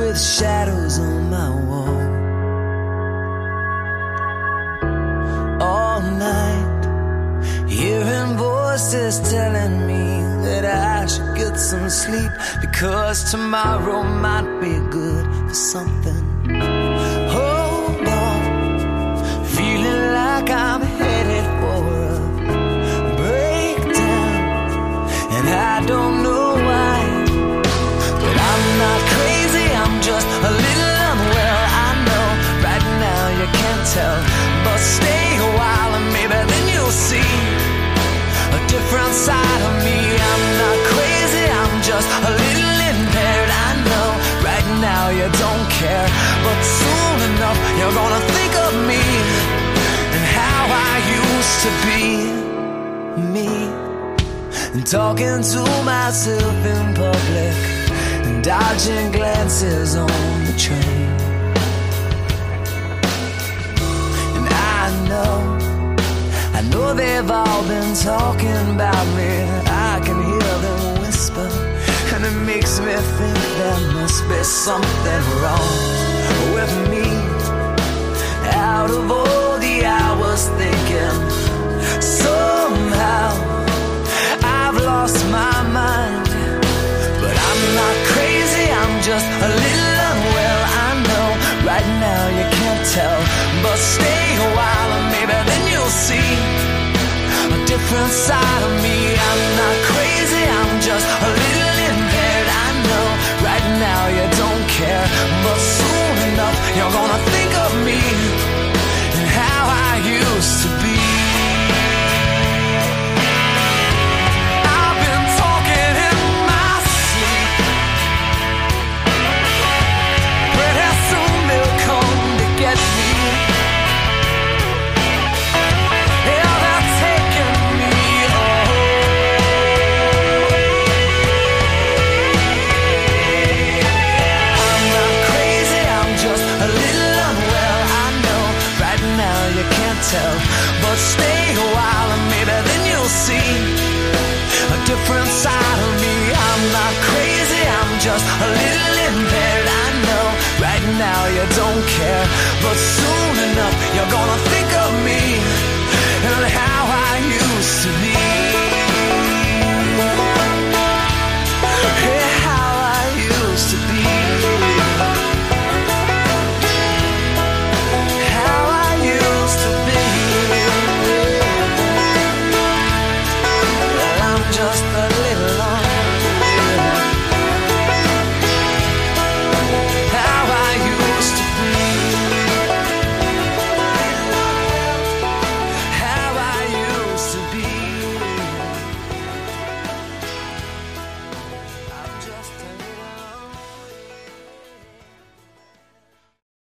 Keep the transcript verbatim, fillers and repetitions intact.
with shadows on my wall. All night, hearing voices telling me that I should get some sleep, because tomorrow might be good for something. Hold on, feeling like I'm headed for a breakdown, and I don't know why, but I'm not crazy, I'm just a little unwell. I know right now you can't tell, but stay a while and maybe then you'll see a different side of me. I'm not crazy, I'm just a little impaired. I know right now you don't care, but soon enough you're gonna think of me and how I used to be me, and talking to myself in public and dodging glances on the train. And I know I know they've all been talking about me. I can hear them whisper, and it makes me think there must be something wrong with me. Out of all the hours thinking, somehow I've lost my mind. But I'm not crazy, I'm just a little unwell. I know right now you can't tell, but stay a while and maybe then you'll see a different side of me. I'm not crazy, I'm just a little impaired. I know right now you don't care, but soon enough you're gonna think of me and how I used to be. I've been talking in my sleep, pretty soon they'll come to get me. But stay a while and maybe then you'll see a different side of me. I'm not crazy, I'm just a little impaired. I know right now you don't care, but soon enough you're gonna think of me and how I used to be.